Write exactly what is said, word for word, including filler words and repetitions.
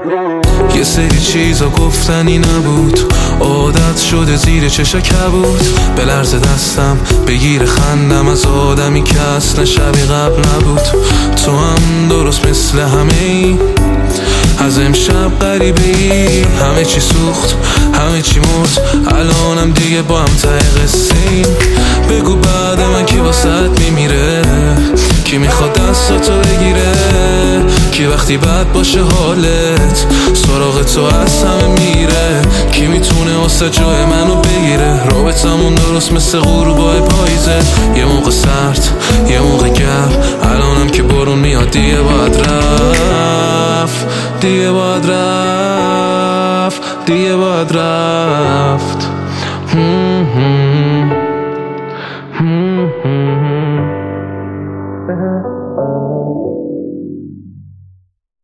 یه سری چیزا گفتنی نبود، عادت شده زیر چشا کبود. به لرز دستم بگیر خندم از آدمی که اصلا شبیه قبل نبود. تو هم درست مثل همه ای از امشب غریبه ای. همه چی سوخت، همه چی مرد، الانم دیگه با هم ته قصه ایم. بگو بعد من کی واسط میمیره، کی میخواد دستاتو بگیره، کی وقتی بد باشه حالت سراغ تو از همه میره، کی میتونه واسه جای منو بگیره. رابطمون درست مثل غروبای پاییزه، یه موقع سرد یه موقع گرم، الانم که بارون میاد دیگه باید رفت، دیگه باید رفت، دیگه باید رفت.